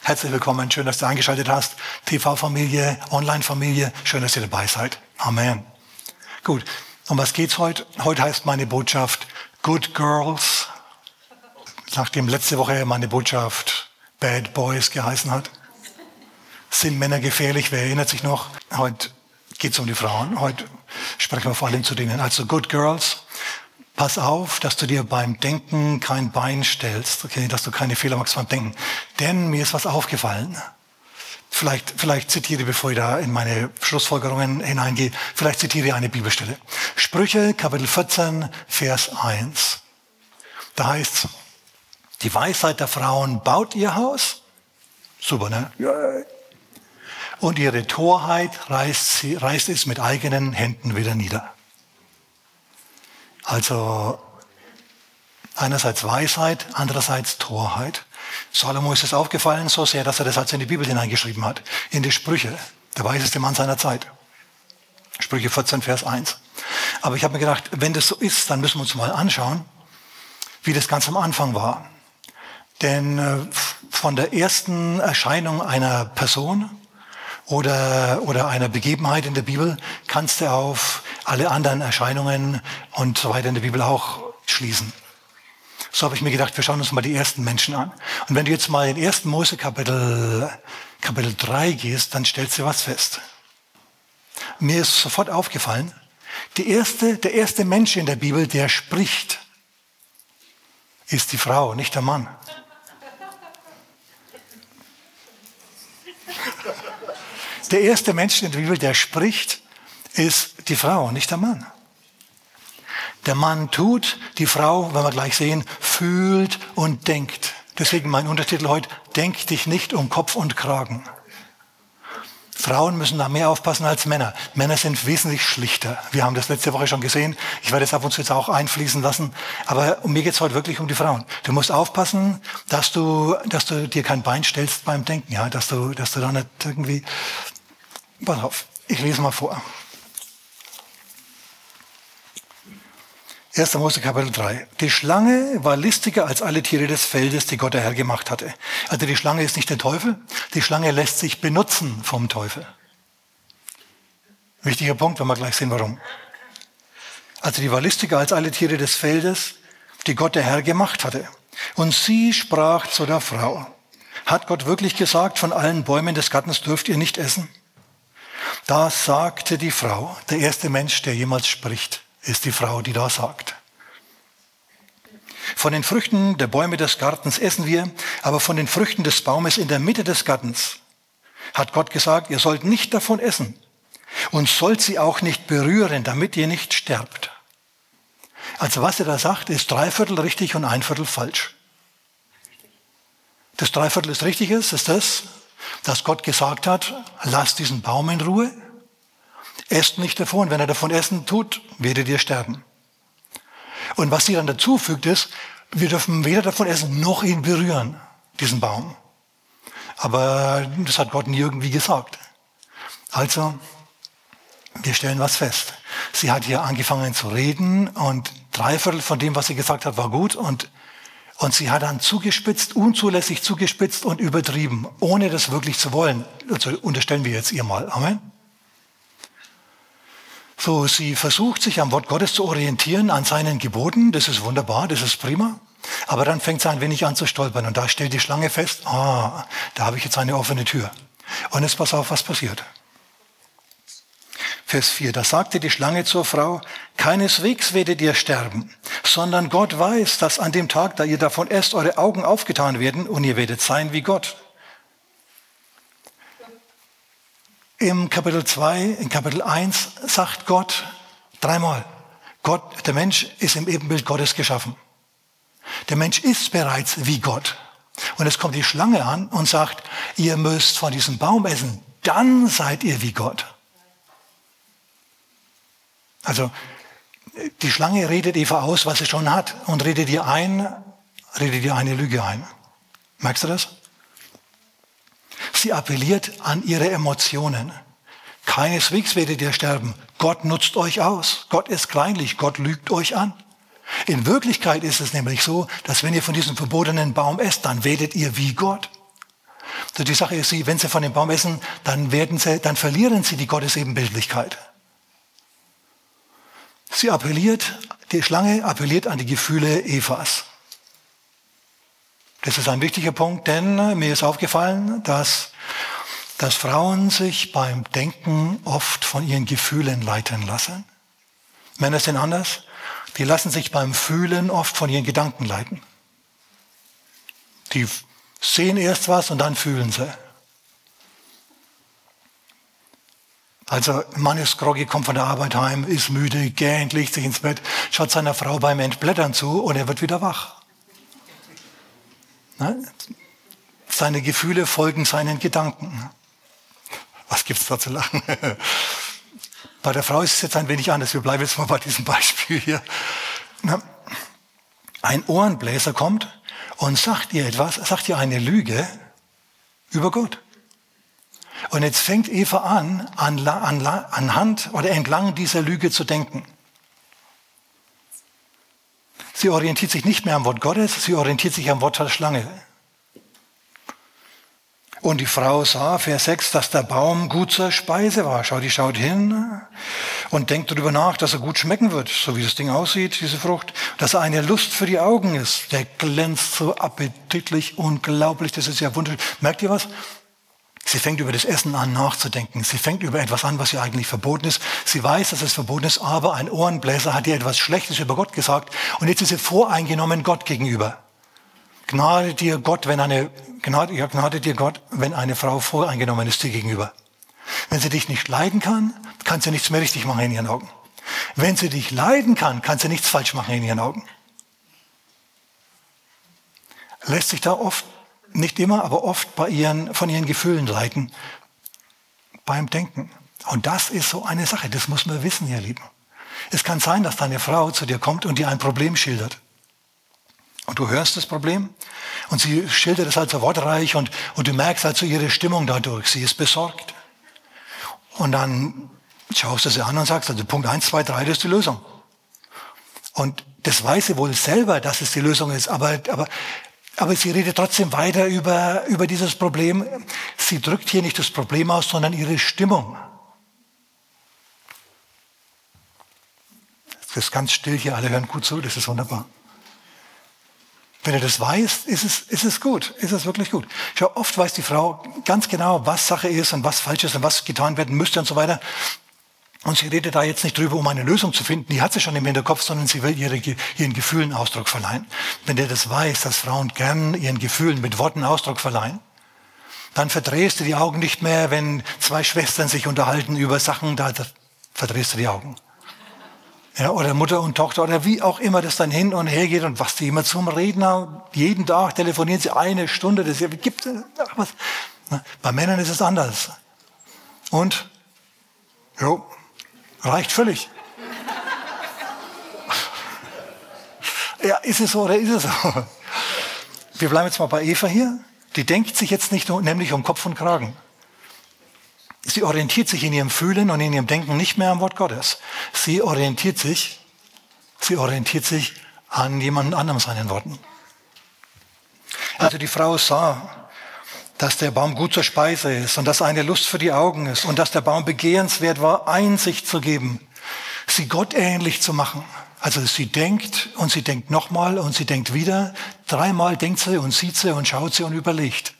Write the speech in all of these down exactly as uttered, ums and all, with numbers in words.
Herzlich willkommen, schön, dass du eingeschaltet hast. T V-Familie, Online-Familie, schön, dass ihr dabei seid. Amen. Gut, um was geht's heute? Heute heißt meine Botschaft Good Girls. Nachdem letzte Woche meine Botschaft Bad Boys geheißen hat. Sind Männer gefährlich? Wer erinnert sich noch? Heute geht's um die Frauen. Heute sprechen wir vor allem zu denen. Also Good Girls. Pass auf, dass du dir beim Denken kein Bein stellst, okay, dass du keine Fehler machst beim Denken. Denn mir ist was aufgefallen. Vielleicht, vielleicht zitiere, bevor ich da in meine Schlussfolgerungen hineingehe, vielleicht zitiere eine Bibelstelle. Sprüche, Kapitel vierzehn, Vers eins. Da heißt's, die Weisheit der Frauen baut ihr Haus. Super, ne? Und ihre Torheit reißt, sie, reißt es mit eigenen Händen wieder nieder. Also einerseits Weisheit, andererseits Torheit. Salomo ist es aufgefallen so sehr, dass er das also in die Bibel hineingeschrieben hat. In die Sprüche, der weiseste Mann seiner Zeit. Sprüche vierzehn, Vers eins. Aber ich habe mir gedacht, wenn das so ist, dann müssen wir uns mal anschauen, wie das ganz am Anfang war. Denn äh, von der ersten Erscheinung einer Person oder, oder einer Begebenheit in der Bibel kannst du auf alle anderen Erscheinungen und so weiter in der Bibel auch schließen. So habe ich mir gedacht, wir schauen uns mal die ersten Menschen an. Und wenn du jetzt mal in ersten Mose Kapitel, Kapitel drei gehst, dann stellst du was fest. Mir ist sofort aufgefallen, die erste, der erste Mensch in der Bibel, der spricht, ist die Frau, nicht der Mann. Der erste Mensch in der Bibel, der spricht, ist die Frau, nicht der Mann. Der Mann tut, die Frau, wenn wir gleich sehen, fühlt und denkt. Deswegen mein Untertitel heute, denk dich nicht um Kopf und Kragen. Frauen müssen da mehr aufpassen als Männer. Männer sind wesentlich schlichter. Wir haben das letzte Woche schon gesehen. Ich werde es ab und zu jetzt auch einfließen lassen. Aber mir geht es heute wirklich um die Frauen. Du musst aufpassen, dass du, dass du dir kein Bein stellst beim Denken. Ja? Dass du, dass du da nicht irgendwie... Pass auf, ich lese mal vor. erster Mose Kapitel drei. Die Schlange war listiger als alle Tiere des Feldes, die Gott der Herr gemacht hatte. Also die Schlange ist nicht der Teufel, die Schlange lässt sich benutzen vom Teufel. Wichtiger Punkt, wenn wir gleich sehen, warum. Also die war listiger als alle Tiere des Feldes, die Gott der Herr gemacht hatte. Und sie sprach zu der Frau, hat Gott wirklich gesagt, von allen Bäumen des Gartens dürft ihr nicht essen? Da sagte die Frau, der erste Mensch, der jemals spricht, ist die Frau, die da sagt. Von den Früchten der Bäume des Gartens essen wir, aber von den Früchten des Baumes in der Mitte des Gartens hat Gott gesagt, ihr sollt nicht davon essen und sollt sie auch nicht berühren, damit ihr nicht sterbt. Also was er da sagt, ist dreiviertel richtig und ein Viertel falsch. Das Dreiviertel ist richtig ist, ist das, dass Gott gesagt hat, lasst diesen Baum in Ruhe, esst nicht davon. Wenn er davon essen tut, werdet ihr sterben. Und was sie dann dazu fügt ist, wir dürfen weder davon essen, noch ihn berühren, diesen Baum. Aber das hat Gott nie irgendwie gesagt. Also, wir stellen was fest. Sie hat hier angefangen zu reden und drei Viertel von dem, was sie gesagt hat, war gut und Und sie hat dann zugespitzt, unzulässig zugespitzt und übertrieben, ohne das wirklich zu wollen. Also unterstellen wir jetzt ihr mal. Amen. So, sie versucht sich am Wort Gottes zu orientieren, an seinen Geboten. Das ist wunderbar, das ist prima. Aber dann fängt sie ein wenig an zu stolpern. Und da stellt die Schlange fest, ah, da habe ich jetzt eine offene Tür. Und jetzt pass auf, was passiert. Vers vier, da sagte die Schlange zur Frau, keineswegs werdet ihr sterben, sondern Gott weiß, dass an dem Tag, da ihr davon esst, eure Augen aufgetan werden und ihr werdet sein wie Gott. Im Kapitel zwei, in Kapitel eins sagt Gott dreimal, Gott, der Mensch ist im Ebenbild Gottes geschaffen. Der Mensch ist bereits wie Gott. Und es kommt die Schlange an und sagt, ihr müsst von diesem Baum essen, dann seid ihr wie Gott. Also die Schlange redet Eva aus, was sie schon hat und redet ihr ein, redet ihr eine Lüge ein. Merkst du das? Sie appelliert an ihre Emotionen. Keineswegs werdet ihr sterben. Gott nutzt euch aus. Gott ist kleinlich. Gott lügt euch an. In Wirklichkeit ist es nämlich so, dass wenn ihr von diesem verbotenen Baum esst, dann werdet ihr wie Gott. Also die Sache ist, sie, wenn sie von dem Baum essen, dann werden sie, dann verlieren sie die Gottesebenbildlichkeit. Sie appelliert, die Schlange appelliert an die Gefühle Evas. Das ist ein wichtiger Punkt, denn mir ist aufgefallen, dass, dass Frauen sich beim Denken oft von ihren Gefühlen leiten lassen. Männer sind anders. Die lassen sich beim Fühlen oft von ihren Gedanken leiten. Die sehen erst was und dann fühlen sie. Also ein Mann ist groggy, kommt von der Arbeit heim, ist müde, gähnt, legt sich ins Bett, schaut seiner Frau beim Entblättern zu und er wird wieder wach. Ne? Seine Gefühle folgen seinen Gedanken. Was gibt's da zu lachen? Bei der Frau ist es jetzt ein wenig anders. Wir bleiben jetzt mal bei diesem Beispiel hier. Ein Ohrenbläser kommt und sagt ihr etwas, sagt ihr eine Lüge über Gott. Und jetzt fängt Eva an, an, an, anhand oder entlang dieser Lüge zu denken. Sie orientiert sich nicht mehr am Wort Gottes, sie orientiert sich am Wort der Schlange. Und die Frau sah, Vers sechs, dass der Baum gut zur Speise war. Schau, die schaut hin und denkt darüber nach, dass er gut schmecken wird, so wie das Ding aussieht, diese Frucht. Dass er eine Lust für die Augen ist. Der glänzt so appetitlich, unglaublich, das ist ja wunderschön. Merkt ihr was? Sie fängt über das Essen an nachzudenken. Sie fängt über etwas an, was ihr eigentlich verboten ist. Sie weiß, dass es verboten ist, aber ein Ohrenbläser hat ihr etwas Schlechtes über Gott gesagt. Und jetzt ist sie voreingenommen Gott gegenüber. Gnade dir Gott, wenn eine, Gnade, ja, Gnade dir Gott, wenn eine Frau voreingenommen ist dir gegenüber. Wenn sie dich nicht leiden kann, kann sie nichts mehr richtig machen in ihren Augen. Wenn sie dich leiden kann, kann sie nichts falsch machen in ihren Augen. Lässt sich da oft, nicht immer, aber oft bei ihren, von ihren Gefühlen leiten, beim Denken. Und das ist so eine Sache, das muss man wissen, ihr Lieben. Es kann sein, dass deine Frau zu dir kommt und dir ein Problem schildert. Und du hörst das Problem und sie schildert es halt so wortreich und, und du merkst halt so ihre Stimmung dadurch. Sie ist besorgt. Und dann schaust du sie an und sagst, also Punkt eins, zwei, drei, das ist die Lösung. Und das weiß sie wohl selber, dass es die Lösung ist, aber, aber, aber sie redet trotzdem weiter über, über dieses Problem. Sie drückt hier nicht das Problem aus, sondern ihre Stimmung. Das ist ganz still hier, alle hören gut zu, das ist wunderbar. Wenn du das weißt, ist es, ist es gut, ist es wirklich gut. Schau, oft weiß die Frau ganz genau, was Sache ist und was falsch ist und was getan werden müsste und so weiter. Und sie redet da jetzt nicht drüber, um eine Lösung zu finden, die hat sie schon im Hinterkopf, sondern sie will ihre, ihren Gefühlen Ausdruck verleihen. Wenn du das weißt, dass Frauen gern ihren Gefühlen mit Worten Ausdruck verleihen, dann verdrehst du die Augen nicht mehr, wenn zwei Schwestern sich unterhalten über Sachen, da verdrehst du die Augen. Ja, oder Mutter und Tochter oder wie auch immer das dann hin und her geht und was die immer zum Reden haben. Jeden Tag telefonieren sie eine Stunde. Das gibt ach was. Bei Männern ist es anders. Und jo, reicht völlig. Ja, ist es so oder ist es so? Wir bleiben jetzt mal bei Eva hier. Die denkt sich jetzt nicht nur, nämlich um Kopf und Kragen. Sie orientiert sich in ihrem Fühlen und in ihrem Denken nicht mehr am Wort Gottes. Sie orientiert sich, sie orientiert sich an jemand anderem seinen Worten. Also die Frau sah, dass der Baum gut zur Speise ist und dass eine Lust für die Augen ist und dass der Baum begehrenswert war, Einsicht zu geben, sie Gott ähnlich zu machen. Also sie denkt und sie denkt nochmal und sie denkt wieder. Dreimal denkt sie und sieht sie und schaut sie und überlegt.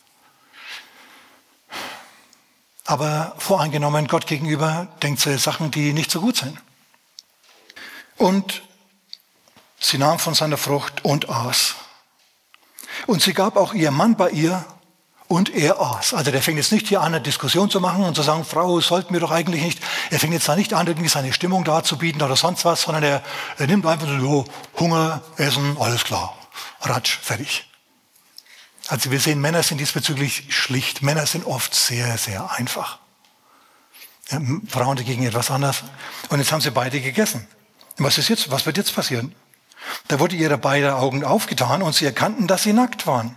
Aber voreingenommen Gott gegenüber denkt sie Sachen, die nicht so gut sind. Und sie nahm von seiner Frucht und aß. Und sie gab auch ihrem Mann bei ihr und er aß. Also der fängt jetzt nicht hier an, eine Diskussion zu machen und zu sagen, Frau, sollten wir doch eigentlich nicht. Er fängt jetzt da nicht an, irgendwie seine Stimmung darzubieten oder sonst was, sondern er, er nimmt einfach so, Hunger, Essen, alles klar. Ratsch, fertig. Also wir sehen, Männer sind diesbezüglich schlicht. Männer sind oft sehr, sehr einfach. Ja, Frauen dagegen etwas anders. Und jetzt haben sie beide gegessen. Und was ist jetzt? Was wird jetzt passieren? Da wurde ihre beiden Augen aufgetan und sie erkannten, dass sie nackt waren.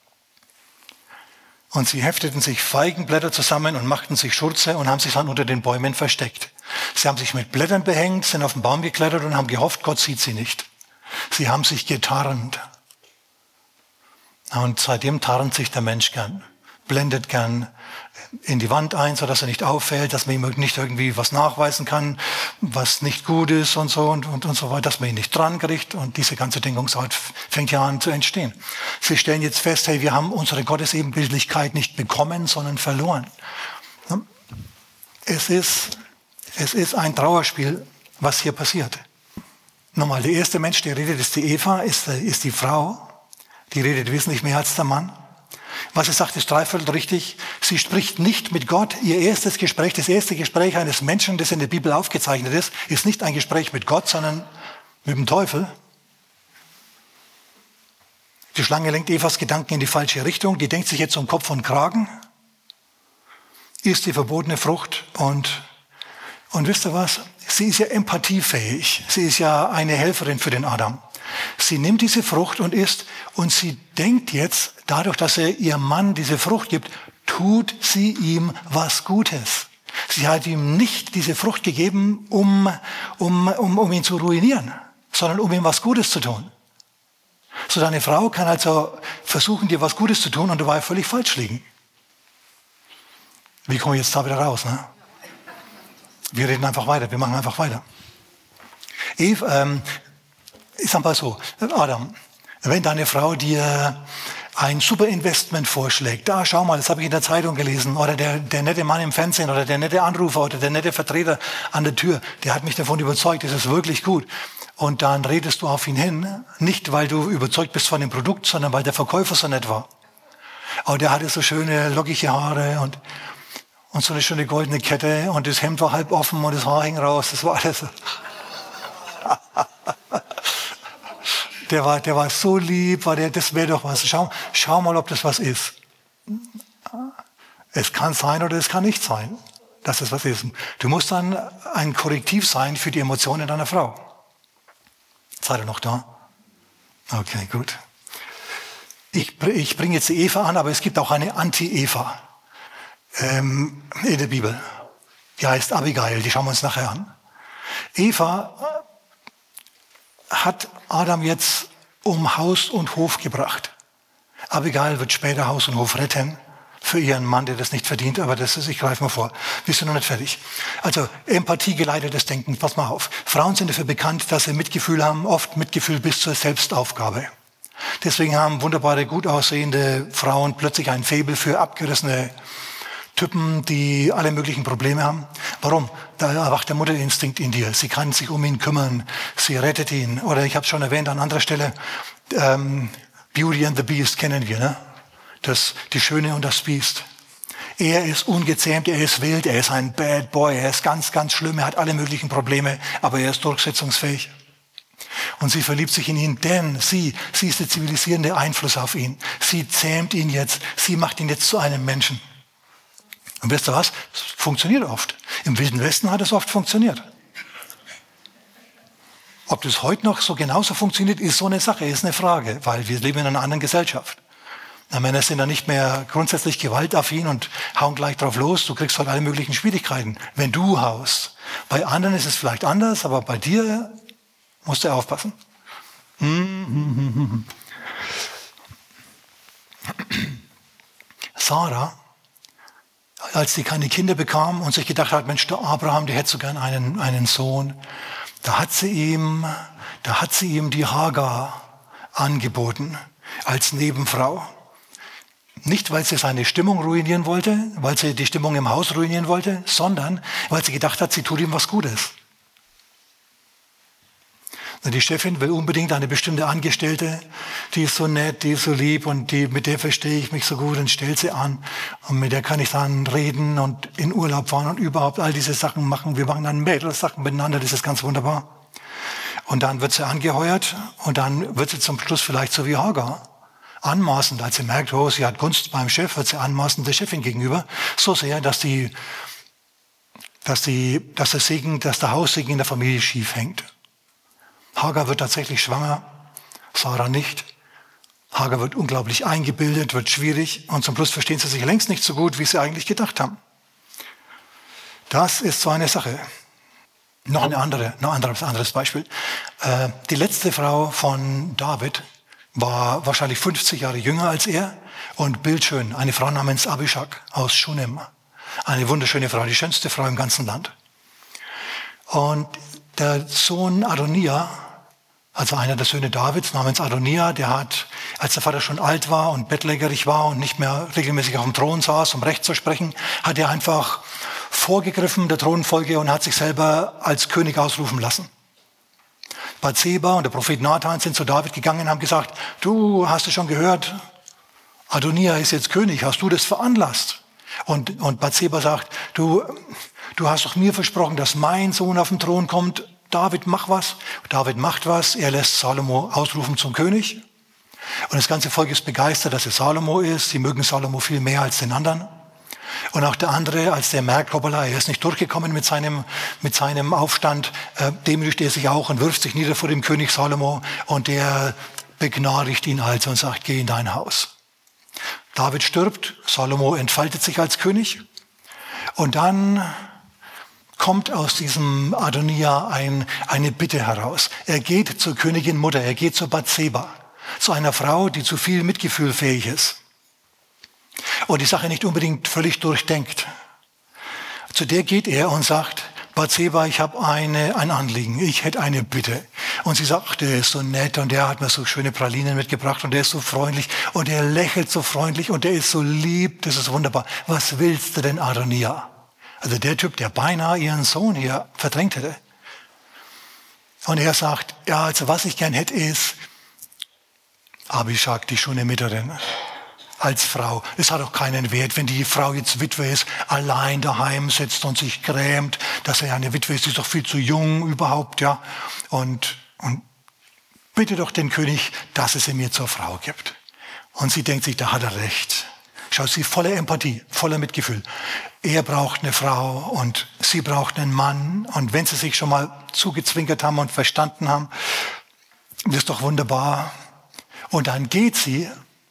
Und sie hefteten sich Feigenblätter zusammen und machten sich Schurze und haben sich dann unter den Bäumen versteckt. Sie haben sich mit Blättern behängt, sind auf den Baum geklettert und haben gehofft, Gott sieht sie nicht. Sie haben sich getarnt. Und seitdem tarnt sich der Mensch gern. blendet gern in die Wand ein, sodass er nicht auffällt, dass man ihm nicht irgendwie was nachweisen kann, was nicht gut ist und so und, und, und so weiter, dass man ihn nicht dran kriegt. Und diese ganze Denkungsart fängt ja an zu entstehen. Sie stellen jetzt fest, hey, wir haben unsere Gottesebenbildlichkeit nicht bekommen, sondern verloren. Es ist, es ist ein Trauerspiel, was hier passiert. Nochmal, der erste Mensch, der redet, ist die Eva, ist, ist die Frau. Die redet wesentlich mehr als der Mann. Was sie sagt, ist dreiviertel richtig. Sie spricht nicht mit Gott. Ihr erstes Gespräch, das erste Gespräch eines Menschen, das in der Bibel aufgezeichnet ist, ist nicht ein Gespräch mit Gott, sondern mit dem Teufel. Die Schlange lenkt Evas Gedanken in die falsche Richtung. Die denkt sich jetzt um Kopf und Kragen, isst die verbotene Frucht und, und wisst ihr was? Sie ist ja empathiefähig. Sie ist ja eine Helferin für den Adam. Sie nimmt diese Frucht und isst und sie denkt jetzt, dadurch, dass er ihr Mann diese Frucht gibt, tut sie ihm was Gutes. Sie hat ihm nicht diese Frucht gegeben, um, um, um, um ihn zu ruinieren, sondern um ihm was Gutes zu tun. So, deine Frau kann also versuchen, dir was Gutes zu tun und dabei völlig falsch liegen. Wie komme ich jetzt da wieder raus? Ne? Wir reden einfach weiter, wir machen einfach weiter. Eve, ähm, ich sag mal so, Adam, wenn deine Frau dir ein super Investment vorschlägt, da schau mal, das habe ich in der Zeitung gelesen, oder der, der nette Mann im Fernsehen, oder der nette Anrufer, oder der nette Vertreter an der Tür, der hat mich davon überzeugt, das ist wirklich gut. Und dann redest du auf ihn hin, nicht weil du überzeugt bist von dem Produkt, sondern weil der Verkäufer so nett war. Aber der hatte so schöne, lockige Haare und, und so eine schöne goldene Kette und das Hemd war halb offen und das Haar hing raus, das war alles. Der war, der war so lieb, war der, das wäre doch was. Schau, schau mal, ob das was ist. Es kann sein oder es kann nicht sein, dass es was ist. Du musst dann ein Korrektiv sein für die Emotionen deiner Frau. Seid ihr noch da? Okay, gut. Ich, ich bringe jetzt die Eva an, aber es gibt auch eine Anti-Eva ähm, in der Bibel. Die heißt Abigail, die schauen wir uns nachher an. Eva hat Adam jetzt um Haus und Hof gebracht. Abigail wird später Haus und Hof retten für ihren Mann, der das nicht verdient, aber das ist, ich greife mal vor. Wir sind noch nicht fertig. Also empathiegeleitetes Denken, pass mal auf. Frauen sind dafür bekannt, dass sie Mitgefühl haben, oft Mitgefühl bis zur Selbstaufgabe. Deswegen haben wunderbare, gut aussehende Frauen plötzlich ein Faible für abgerissene Typen, die alle möglichen Probleme haben. Warum? Da erwacht der Mutterinstinkt in dir. Sie kann sich um ihn kümmern. Sie rettet ihn. Oder ich habe es schon erwähnt an anderer Stelle, ähm, Beauty and the Beast kennen wir, ne? Das, die Schöne und das Biest. Er ist ungezähmt, er ist wild, er ist ein Bad Boy, er ist ganz, ganz schlimm, er hat alle möglichen Probleme, aber er ist durchsetzungsfähig. Und sie verliebt sich in ihn, denn sie, sie ist der zivilisierende Einfluss auf ihn. Sie zähmt ihn jetzt, sie macht ihn jetzt zu einem Menschen. Und wisst ihr was? Es funktioniert oft. Im Wilden Westen hat es oft funktioniert. Ob das heute noch so genauso funktioniert, ist so eine Sache, ist eine Frage, weil wir leben in einer anderen Gesellschaft. Die Männer sind da nicht mehr grundsätzlich gewaltaffin und hauen gleich drauf los. Du kriegst halt alle möglichen Schwierigkeiten, wenn du haust. Bei anderen ist es vielleicht anders, aber bei dir musst du aufpassen. Sarah, als sie keine Kinder bekam und sich gedacht hat, Mensch, der Abraham, der hätte so gern einen, einen Sohn, da hat sie ihm, da hat sie ihm die Hagar angeboten als Nebenfrau. Nicht, weil sie seine Stimmung ruinieren wollte, weil sie die Stimmung im Haus ruinieren wollte, sondern weil sie gedacht hat, sie tut ihm was Gutes. Die Chefin will unbedingt eine bestimmte Angestellte, die ist so nett, die ist so lieb und die, mit der verstehe ich mich so gut und stellt sie an. Und mit der kann ich dann reden und in Urlaub fahren und überhaupt all diese Sachen machen. Wir machen dann Mädels-Sachen miteinander, das ist ganz wunderbar. Und dann wird sie angeheuert und dann wird sie zum Schluss vielleicht so wie Hagar. Anmaßend, als sie merkt, oh, sie hat Gunst beim Chef, wird sie anmaßend der Chefin gegenüber. So sehr, dass die, dass die, dass der Segen, dass der Haussegen in der Familie schief hängt. Hagar wird tatsächlich schwanger, Sarah nicht. Hagar wird unglaublich eingebildet, wird schwierig und zum Schluss verstehen sie sich längst nicht so gut, wie sie eigentlich gedacht haben. Das ist so eine Sache. Noch eine andere, noch ein anderes, anderes Beispiel. Äh, die letzte Frau von David, war wahrscheinlich fünfzig Jahre jünger als er und bildschön, eine Frau namens Abishag aus Shunem. Eine wunderschöne Frau, die schönste Frau im ganzen Land. Und der Sohn Adonia, also einer der Söhne Davids namens Adonia, der hat, als der Vater schon alt war und bettlägerig war und nicht mehr regelmäßig auf dem Thron saß, um Recht zu sprechen, hat er einfach vorgegriffen der Thronfolge und hat sich selber als König ausrufen lassen. Bathseba und der Prophet Nathan sind zu David gegangen und haben gesagt, du hast es schon gehört, Adonia ist jetzt König, hast du das veranlasst? Und, und Bathseba sagt, du, du hast doch mir versprochen, dass mein Sohn auf den Thron kommt. David, mach was. David macht was. Er lässt Salomo ausrufen zum König. Und das ganze Volk ist begeistert, dass es Salomo ist. Sie mögen Salomo viel mehr als den anderen. Und auch der andere, als der merkt, hoppala, er ist nicht durchgekommen mit seinem, mit seinem Aufstand, äh, demütigt er sich auch und wirft sich nieder vor dem König Salomo. Und der begnadigt ihn also und sagt, geh in dein Haus. David stirbt, Salomo entfaltet sich als König. Und dann kommt aus diesem Adonia ein, eine Bitte heraus. Er geht zur Königin Mutter, er geht zu Bathseba, zu einer Frau, die zu viel Mitgefühl fähig ist und die Sache nicht unbedingt völlig durchdenkt. Zu der geht er und sagt, Bathseba, ich habe eine, ein Anliegen, ich hätte eine Bitte. Und sie sagt, der ist so nett und der hat mir so schöne Pralinen mitgebracht und der ist so freundlich und der lächelt so freundlich und der ist so lieb, das ist wunderbar. Was willst du denn, Adonia? Also der Typ, der beinahe ihren Sohn hier verdrängt hätte. Und er sagt, ja, also was ich gern hätte ist, Abishag, die Shunemiterin, als Frau. Es hat auch keinen Wert, wenn die Frau jetzt Witwe ist, allein daheim sitzt und sich grämt, dass er ja eine Witwe ist, die ist doch viel zu jung überhaupt, ja. Und, und bitte doch den König, dass es sie mir zur Frau gibt. Und sie denkt sich, da hat er recht. Schaut, sie voller Empathie, voller Mitgefühl. Er braucht eine Frau und sie braucht einen Mann. Und wenn sie sich schon mal zugezwinkert haben und verstanden haben, das ist doch wunderbar. Und dann geht sie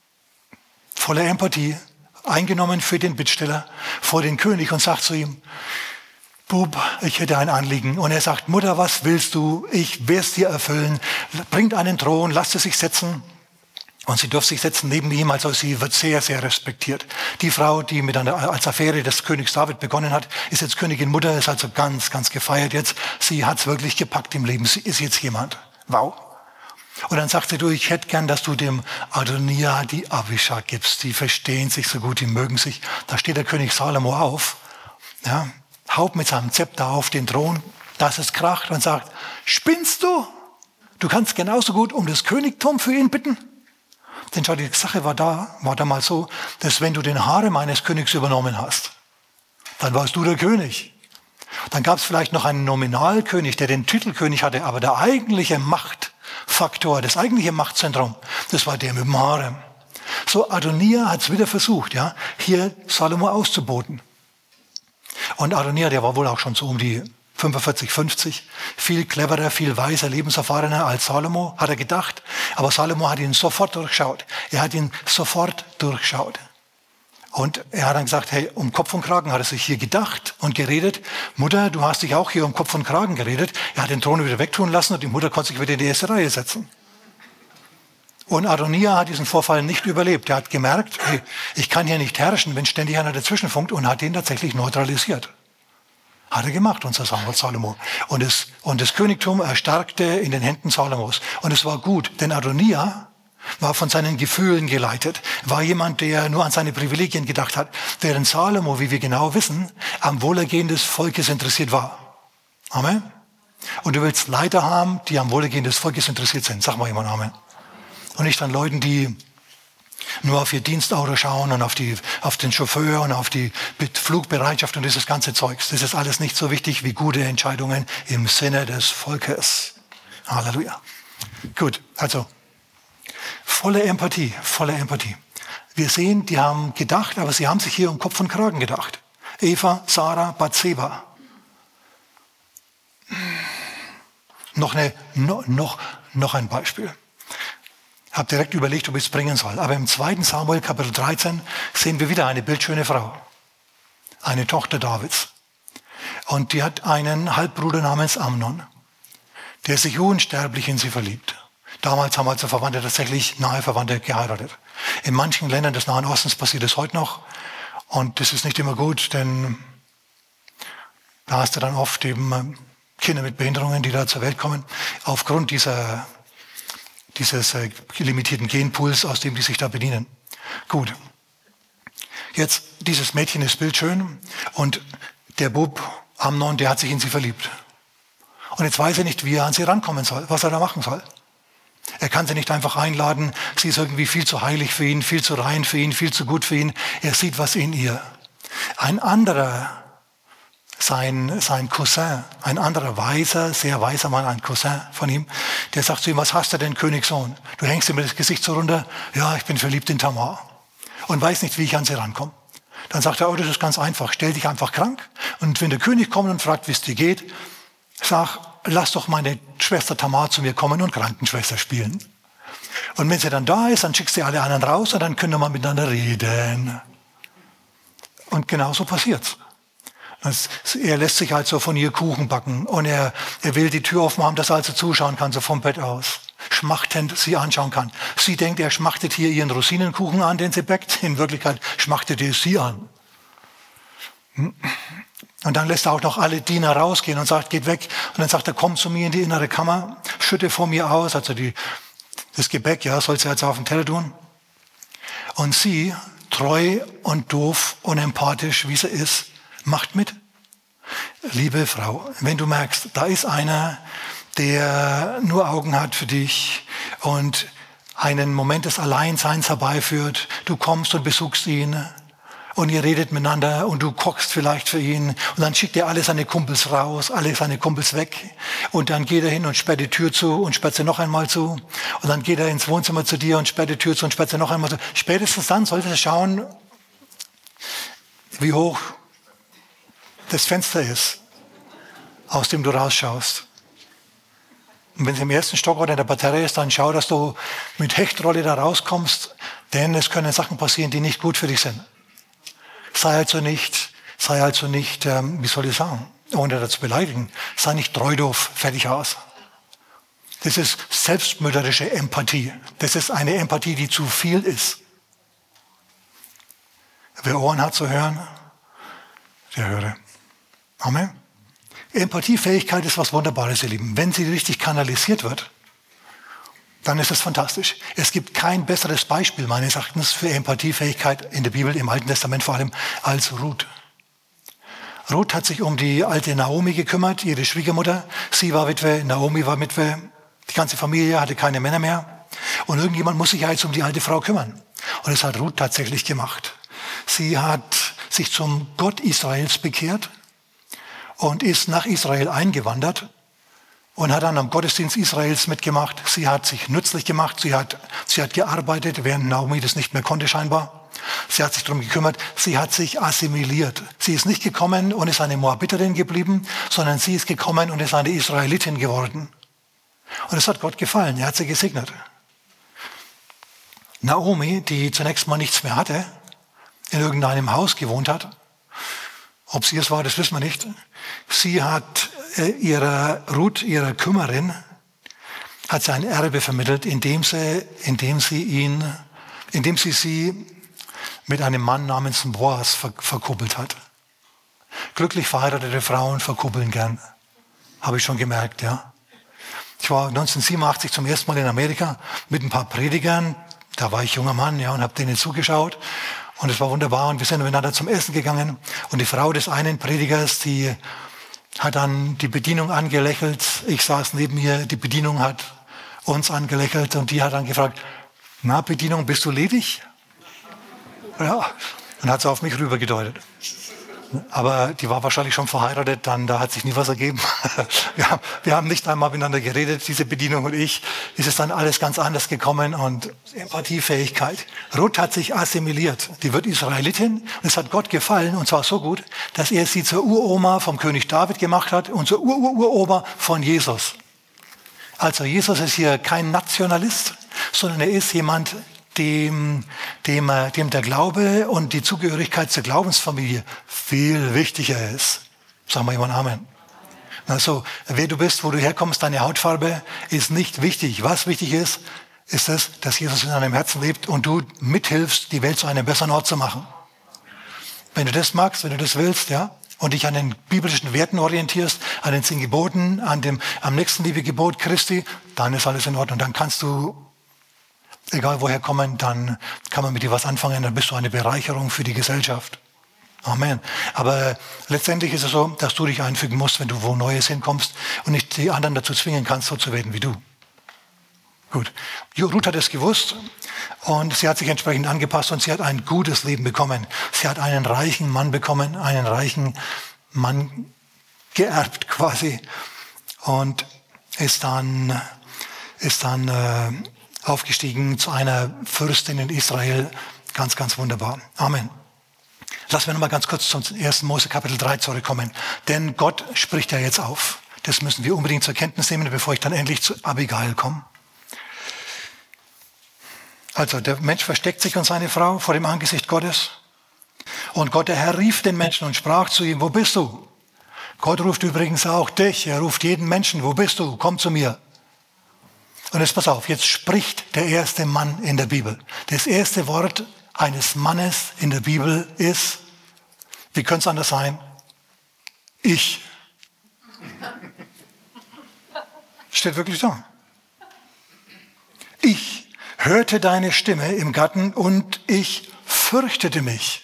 voller Empathie, eingenommen für den Bittsteller, vor den König und sagt zu ihm, Bub, ich hätte ein Anliegen. Und er sagt, Mutter, was willst du? Ich werde es dir erfüllen. Bringt einen Thron, lasst es sich setzen. Und sie durfte sich setzen neben ihm, also sie wird sehr, sehr respektiert. Die Frau, die mit einer, als Affäre des Königs David begonnen hat, ist jetzt Königin Mutter, ist also ganz, ganz gefeiert jetzt. Sie hat es wirklich gepackt im Leben, sie ist jetzt jemand. Wow. Und dann sagt sie, du, ich hätte gern, dass du dem Adonia die Abishag gibst. Die verstehen sich so gut, die mögen sich. Da steht der König Salomo auf, ja, haut mit seinem Zepter auf den Thron, dass es kracht und sagt, spinnst du? Du kannst genauso gut um das Königtum für ihn bitten? Denn schau, die Sache war da, war damals so, dass wenn du den Harem eines Königs übernommen hast, dann warst du der König. Dann gab es vielleicht noch einen Nominalkönig, der den Titel König hatte, aber der eigentliche Machtfaktor, das eigentliche Machtzentrum, das war der mit dem Harem. So, Adonia hat es wieder versucht, ja, hier Salomo auszuboten. Und Adonia, der war wohl auch schon so um die fünfundvierzig, fünfzig, viel cleverer, viel weiser, lebenserfahrener als Salomo, hat er gedacht. Aber Salomo hat ihn sofort durchschaut. Er hat ihn sofort durchschaut. Und er hat dann gesagt, hey, um Kopf und Kragen hat er sich hier gedacht und geredet. Mutter, du hast dich auch hier um Kopf und Kragen geredet. Er hat den Thron wieder wegtun lassen und die Mutter konnte sich wieder in die erste Reihe setzen. Und Adonia hat diesen Vorfall nicht überlebt. Er hat gemerkt, hey, ich kann hier nicht herrschen, wenn ständig einer dazwischen funkt, und hat ihn tatsächlich neutralisiert. Hat er gemacht, unser Salomo. Und das, und das Königtum erstarkte in den Händen Salomos. Und es war gut, denn Adonia war von seinen Gefühlen geleitet, war jemand, der nur an seine Privilegien gedacht hat, während Salomo, wie wir genau wissen, am Wohlergehen des Volkes interessiert war. Amen. Und du willst Leiter haben, die am Wohlergehen des Volkes interessiert sind. Sag mal jemand Amen. Und nicht an Leuten, die nur auf ihr Dienstauto schauen und auf, die, auf den Chauffeur und auf die Flugbereitschaft und dieses ganze Zeugs. Das ist alles nicht so wichtig wie gute Entscheidungen im Sinne des Volkes. Halleluja. Gut, also volle Empathie, volle Empathie. Wir sehen, die haben gedacht, aber sie haben sich hier um Kopf und Kragen gedacht. Eva, Sarah, Bathseba. Noch, eine, no, noch, noch ein Beispiel. Ich habe direkt überlegt, ob ich es bringen soll. Aber im zweiten Samuel, Kapitel dreizehn, sehen wir wieder eine bildschöne Frau. Eine Tochter Davids. Und die hat einen Halbbruder namens Amnon, der sich unsterblich in sie verliebt. Damals haben also Verwandte tatsächlich nahe Verwandte geheiratet. In manchen Ländern des Nahen Ostens passiert es heute noch. Und das ist nicht immer gut, denn da hast du dann oft eben Kinder mit Behinderungen, die da zur Welt kommen, aufgrund dieser, dieses äh, limitierten Genpools, aus dem die sich da bedienen. Gut. Jetzt, dieses Mädchen ist bildschön und der Bub Amnon, der hat sich in sie verliebt. Und jetzt weiß er nicht, wie er an sie rankommen soll, was er da machen soll. Er kann sie nicht einfach einladen, sie ist irgendwie viel zu heilig für ihn, viel zu rein für ihn, viel zu gut für ihn. Er sieht was in ihr. Ein anderer, sein, sein Cousin, ein anderer weiser, sehr weiser Mann, ein Cousin von ihm, der sagt zu ihm, was hast du denn, Königssohn? Du hängst ihm das Gesicht so runter, ja, ich bin verliebt in Tamar und weiß nicht, wie ich an sie rankomme. Dann sagt er, oh, das ist ganz einfach, stell dich einfach krank und wenn der König kommt und fragt, wie es dir geht, sag, lass doch meine Schwester Tamar zu mir kommen und Krankenschwester spielen. Und wenn sie dann da ist, dann schickst du alle anderen raus und dann können wir mal miteinander reden. Und genau so passiert's. Das, er lässt sich also von ihr Kuchen backen und er, er will die Tür offen haben, dass er also zuschauen kann, so vom Bett aus. Schmachtend sie anschauen kann. Sie denkt, er schmachtet hier ihren Rosinenkuchen an, den sie backt. In Wirklichkeit schmachtet er sie an. Und dann lässt er auch noch alle Diener rausgehen und sagt, geht weg. Und dann sagt er, komm zu mir in die innere Kammer, schütte vor mir aus, also die, das Gebäck, ja, soll sie jetzt auf den Teller tun. Und sie, treu und doof und empathisch, wie sie ist, macht mit. Liebe Frau, wenn du merkst, da ist einer, der nur Augen hat für dich und einen Moment des Alleinseins herbeiführt, du kommst und besuchst ihn und ihr redet miteinander und du kochst vielleicht für ihn und dann schickt er alle seine Kumpels raus, alle seine Kumpels weg und dann geht er hin und sperrt die Tür zu und sperrt sie noch einmal zu und dann geht er ins Wohnzimmer zu dir und sperrt die Tür zu und sperrt sie noch einmal zu. Spätestens dann solltest du schauen, wie hoch das Fenster ist, aus dem du rausschaust. Und wenn es im ersten Stock oder in der Parterre ist, dann schau, dass du mit Hechtrolle da rauskommst, denn es können Sachen passieren, die nicht gut für dich sind. Sei also nicht, sei also nicht, ähm, wie soll ich sagen, ohne das zu beleidigen, sei nicht treu doof, fertig aus. Das ist selbstmörderische Empathie. Das ist eine Empathie, die zu viel ist. Wer Ohren hat zu hören, der höre. Amen. Empathiefähigkeit ist was Wunderbares, ihr Lieben. Wenn sie richtig kanalisiert wird, dann ist es fantastisch. Es gibt kein besseres Beispiel meines Erachtens für Empathiefähigkeit in der Bibel, im Alten Testament vor allem, als Ruth. Ruth hat sich um die alte Naomi gekümmert, ihre Schwiegermutter. Sie war Witwe, Naomi war Witwe. Die ganze Familie hatte keine Männer mehr. Und irgendjemand muss sich jetzt um die alte Frau kümmern. Und das hat Ruth tatsächlich gemacht. Sie hat sich zum Gott Israels bekehrt und ist nach Israel eingewandert und hat dann am Gottesdienst Israels mitgemacht. Sie hat sich nützlich gemacht, sie hat, sie hat gearbeitet, während Naomi das nicht mehr konnte scheinbar. Sie hat sich darum gekümmert, sie hat sich assimiliert. Sie ist nicht gekommen und ist eine Moabiterin geblieben, sondern sie ist gekommen und ist eine Israelitin geworden. Und es hat Gott gefallen, er hat sie gesegnet. Naomi, die zunächst mal nichts mehr hatte, in irgendeinem Haus gewohnt hat, ob sie es war, das wissen wir nicht. Sie hat äh, ihrer Ruth, ihrer Kümmerin, hat sie ein Erbe vermittelt, indem sie, indem sie ihn, indem sie sie mit einem Mann namens Boas ver verkuppelt hat. Glücklich verheiratete Frauen verkuppeln gern, habe ich schon gemerkt, ja. Ich war neunzehnhundertsiebenundachtzig zum ersten Mal in Amerika mit ein paar Predigern. Da war ich junger Mann, ja, und habe denen zugeschaut. Und es war wunderbar und wir sind miteinander zum Essen gegangen. Und die Frau des einen Predigers, die hat dann die Bedienung angelächelt. Ich saß neben ihr, die Bedienung hat uns angelächelt und die hat dann gefragt, na Bedienung, bist du ledig? Ja, dann hat sie auf mich rübergedeutet. Aber die war wahrscheinlich schon verheiratet, dann da hat sich nie was ergeben. Wir haben, wir haben nicht einmal miteinander geredet, diese Bedienung und ich. Es ist dann alles ganz anders gekommen und Empathiefähigkeit. Ruth hat sich assimiliert. Die wird Israelitin und es hat Gott gefallen und zwar so gut, dass er sie zur Uroma vom König David gemacht hat und zur Ur-Ur-Uroma von Jesus. Also Jesus ist hier kein Nationalist, sondern er ist jemand, Dem, dem, dem der Glaube und die Zugehörigkeit zur Glaubensfamilie viel wichtiger ist. Sagen wir jemand Amen. Also, wer du bist, wo du herkommst, deine Hautfarbe ist nicht wichtig. Was wichtig ist, ist es, dass Jesus in deinem Herzen lebt und du mithilfst, die Welt zu einem besseren Ort zu machen. Wenn du das magst, wenn du das willst, ja, und dich an den biblischen Werten orientierst, an den zehn Geboten, an dem, am Nächstenliebegebot Christi, dann ist alles in Ordnung. Dann kannst du, egal woher kommen, dann kann man mit dir was anfangen, dann bist du eine Bereicherung für die Gesellschaft. Amen. Aber letztendlich ist es so, dass du dich einfügen musst, wenn du wo Neues hinkommst und nicht die anderen dazu zwingen kannst, so zu werden wie du. Gut. Ruth hat es gewusst und sie hat sich entsprechend angepasst und sie hat ein gutes Leben bekommen. Sie hat einen reichen Mann bekommen, einen reichen Mann geerbt quasi und ist dann, ist dann äh, aufgestiegen zu einer Fürstin in Israel. Ganz, ganz wunderbar. Amen. Lassen wir noch mal ganz kurz zum ersten Mose Kapitel drei zurückkommen. Denn Gott spricht ja jetzt auf. Das müssen wir unbedingt zur Kenntnis nehmen, bevor ich dann endlich zu Abigail komme. Also der Mensch versteckt sich und seine Frau vor dem Angesicht Gottes. Und Gott, der Herr, rief den Menschen und sprach zu ihm, wo bist du? Gott ruft übrigens auch dich. Er ruft jeden Menschen, wo bist du? Komm zu mir. Und jetzt pass auf, jetzt spricht der erste Mann in der Bibel. Das erste Wort eines Mannes in der Bibel ist, wie könnte es anders sein? Ich. Steht wirklich da. Ich hörte deine Stimme im Garten und ich fürchtete mich.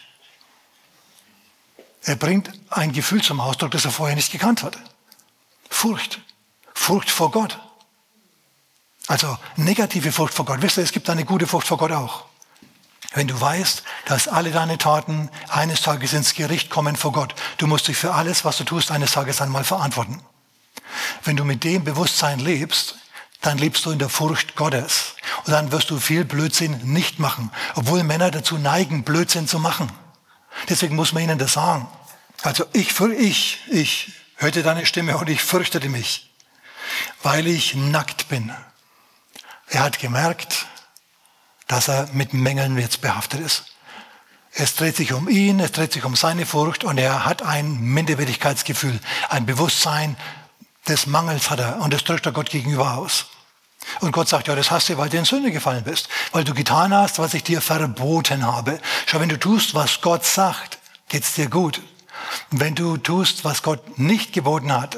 Er bringt ein Gefühl zum Ausdruck, das er vorher nicht gekannt hatte. Furcht. Furcht vor Gott. Also negative Furcht vor Gott. Wisst ihr, es gibt eine gute Furcht vor Gott auch. Wenn du weißt, dass alle deine Taten eines Tages ins Gericht kommen vor Gott. Du musst dich für alles, was du tust, eines Tages einmal verantworten. Wenn du mit dem Bewusstsein lebst, dann lebst du in der Furcht Gottes. Und dann wirst du viel Blödsinn nicht machen. Obwohl Männer dazu neigen, Blödsinn zu machen. Deswegen muss man ihnen das sagen. Also ich, für ich, ich hörte deine Stimme und ich fürchtete mich, weil ich nackt bin. Er hat gemerkt, dass er mit Mängeln jetzt behaftet ist. Es dreht sich um ihn, es dreht sich um seine Furcht und er hat ein Minderwertigkeitsgefühl, ein Bewusstsein des Mangels hat er und das drückt er Gott gegenüber aus. Und Gott sagt, ja, das hast du, weil du in Sünde gefallen bist, weil du getan hast, was ich dir verboten habe. Schau, wenn du tust, was Gott sagt, geht's dir gut. Und wenn du tust, was Gott nicht geboten hat,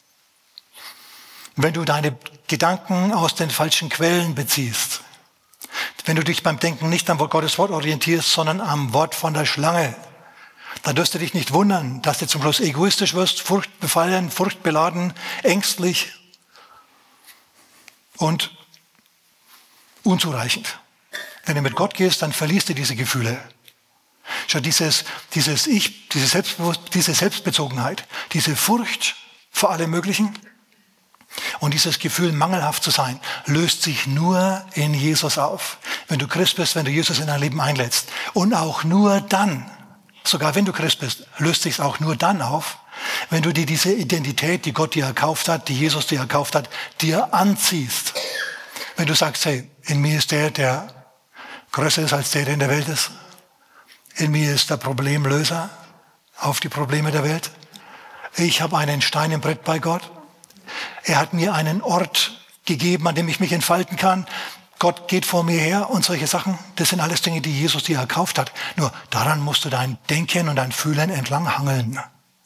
wenn du deine Gedanken aus den falschen Quellen beziehst, wenn du dich beim Denken nicht an Gottes Wort orientierst, sondern am Wort von der Schlange, dann wirst du dich nicht wundern, dass du zum Schluss egoistisch wirst, furchtbefallen, furchtbeladen, ängstlich und unzureichend. Wenn du mit Gott gehst, dann verlierst du diese Gefühle. Schau, dieses, dieses Ich, diese, Selbstbewusst, diese Selbstbezogenheit, diese Furcht vor allem Möglichen und dieses Gefühl, mangelhaft zu sein, löst sich nur in Jesus auf. Wenn du Christ bist, wenn du Jesus in dein Leben einlädst. Und auch nur dann, sogar wenn du Christ bist, löst sich es auch nur dann auf, wenn du dir diese Identität, die Gott dir erkauft hat, die Jesus dir erkauft hat, dir anziehst. Wenn du sagst, hey, in mir ist der, der größer ist als der, der in der Welt ist. In mir ist der Problemlöser auf die Probleme der Welt. Ich habe einen Stein im Brett bei Gott. Er hat mir einen Ort gegeben, an dem ich mich entfalten kann. Gott geht vor mir her und solche Sachen. Das sind alles Dinge, die Jesus dir erkauft hat. Nur daran musst du dein Denken und dein Fühlen entlang hangeln.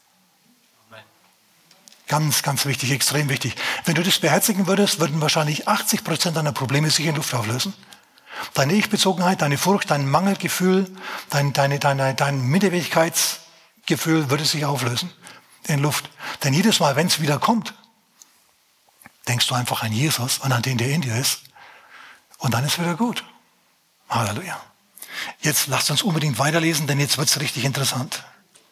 Ganz, ganz wichtig, extrem wichtig. Wenn du das beherzigen würdest, würden wahrscheinlich achtzig Prozent deiner Probleme sich in Luft auflösen. Deine Ich-Bezogenheit, deine Furcht, dein Mangelgefühl, dein, deine, deine, dein Minderwertigkeitsgefühl würde sich auflösen in Luft. Denn jedes Mal, wenn es wieder kommt, denkst du einfach an Jesus und an den, der in dir ist. Und dann ist wieder gut. Halleluja. Jetzt lasst uns unbedingt weiterlesen, denn jetzt wird es richtig interessant.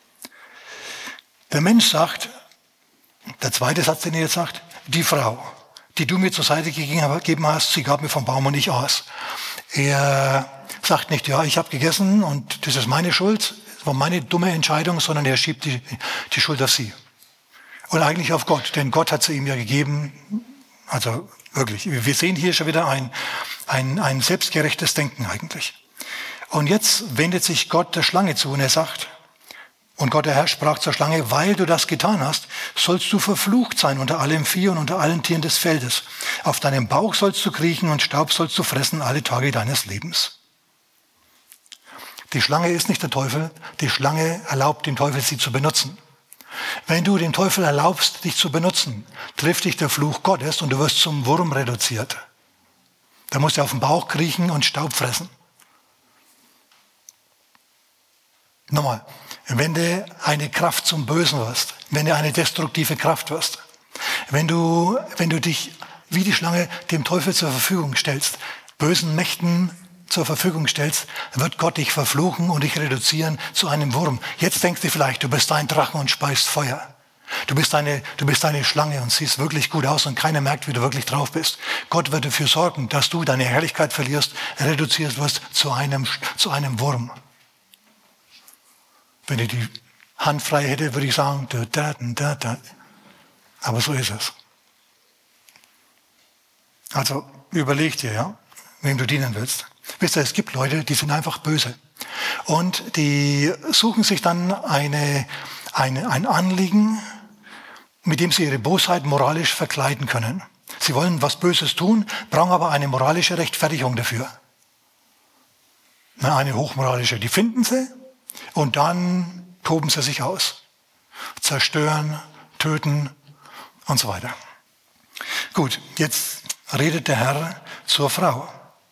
Der Mensch sagt, der zweite Satz, den er jetzt sagt, die Frau, die du mir zur Seite gegeben hast, sie gab mir vom Baum und ich aß. Er sagt nicht, ja, ich habe gegessen und das ist meine Schuld, das war meine dumme Entscheidung, sondern er schiebt die, die Schuld auf sie. Und eigentlich auf Gott, denn Gott hat sie ihm ja gegeben. Also wirklich, wir sehen hier schon wieder ein, ein, ein selbstgerechtes Denken eigentlich. Und jetzt wendet sich Gott der Schlange zu und er sagt, Und Gott der Herr sprach zur Schlange, weil du das getan hast, sollst du verflucht sein unter allem Vieh und unter allen Tieren des Feldes. Auf deinem Bauch sollst du kriechen und Staub sollst du fressen alle Tage deines Lebens. Die Schlange ist nicht der Teufel, die Schlange erlaubt dem Teufel, sie zu benutzen. Wenn du dem Teufel erlaubst, dich zu benutzen, trifft dich der Fluch Gottes und du wirst zum Wurm reduziert. Da musst du auf den Bauch kriechen und Staub fressen. Nochmal, wenn du eine Kraft zum Bösen wirst, wenn du eine destruktive Kraft wirst, wenn du, wenn du dich wie die Schlange dem Teufel zur Verfügung stellst, bösen Mächten zur Verfügung stellst, wird Gott dich verfluchen und dich reduzieren zu einem Wurm. Jetzt denkst du vielleicht, du bist ein Drachen und speist Feuer. Du bist eine, du bist eine Schlange und siehst wirklich gut aus und keiner merkt, wie du wirklich drauf bist. Gott wird dafür sorgen, dass du deine Herrlichkeit verlierst, reduziert wirst zu einem, zu einem Wurm. Wenn ich die Hand frei hätte, würde ich sagen, da, da, da, da. Aber so ist es. Also überleg dir, ja, wem du dienen willst. Wisst ihr, es gibt Leute, die sind einfach böse. Und die suchen sich dann eine, eine, ein Anliegen, mit dem sie ihre Bosheit moralisch verkleiden können. Sie wollen was Böses tun, brauchen aber eine moralische Rechtfertigung dafür. Eine hochmoralische. Die finden sie und dann toben sie sich aus. Zerstören, töten und so weiter. Gut, jetzt redet der Herr zur Frau.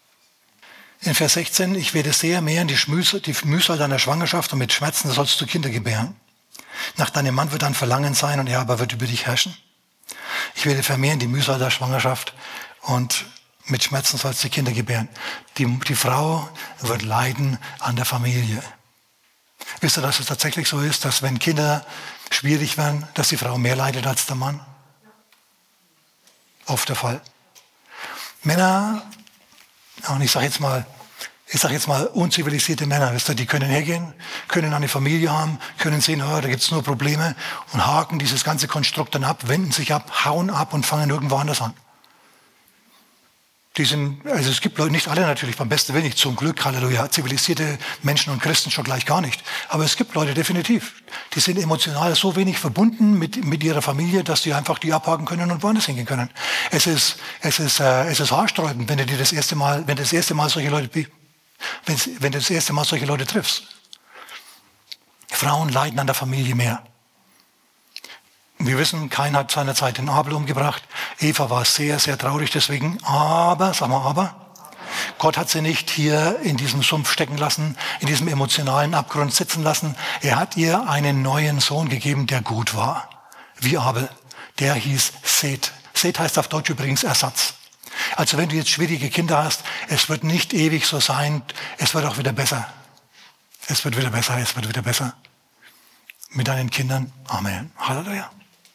In Vers sechzehn, ich werde sehr mehren die Mühsal, die Mühsal deiner Schwangerschaft und mit Schmerzen sollst du Kinder gebären. Nach deinem Mann wird ein Verlangen sein und er aber wird über dich herrschen. Ich werde vermehren die Mühsal der Schwangerschaft und mit Schmerzen sollst du Kinder gebären. Die, die Frau wird leiden an der Familie. Wisst ihr, dass es tatsächlich so ist, dass wenn Kinder schwierig werden, dass die Frau mehr leidet als der Mann? Oft der Fall. Männer, und ich sage jetzt mal, ich sage jetzt mal unzivilisierte Männer, wisst ihr, die können hergehen, können eine Familie haben, können sehen, oh, da gibt es nur Probleme und haken dieses ganze Konstrukt dann ab, wenden sich ab, hauen ab und fangen irgendwo anders an. Die sind, also es gibt Leute, nicht alle natürlich, beim besten Willen nicht, zum Glück, Halleluja, zivilisierte Menschen und Christen schon gleich gar nicht. Aber es gibt Leute definitiv, die sind emotional so wenig verbunden mit, mit ihrer Familie, dass die einfach die abhaken können und woanders hingehen können. Es ist, es ist, äh, es ist haarsträubend, wenn du dir das erste Mal, wenn du das erste Mal solche Leute, wenn, wenn du das erste Mal solche Leute triffst. Frauen leiden an der Familie mehr. Wir wissen, Kain hat seinerzeit den Abel umgebracht. Eva war sehr, sehr traurig deswegen. Aber, sagen wir aber, Gott hat sie nicht hier in diesem Sumpf stecken lassen, in diesem emotionalen Abgrund sitzen lassen. Er hat ihr einen neuen Sohn gegeben, der gut war. Wie Abel. Der hieß Seth. Seth heißt auf Deutsch übrigens Ersatz. Also wenn du jetzt schwierige Kinder hast, es wird nicht ewig so sein. Es wird auch wieder besser. Es wird wieder besser, es wird wieder besser. Mit deinen Kindern. Amen. Halleluja.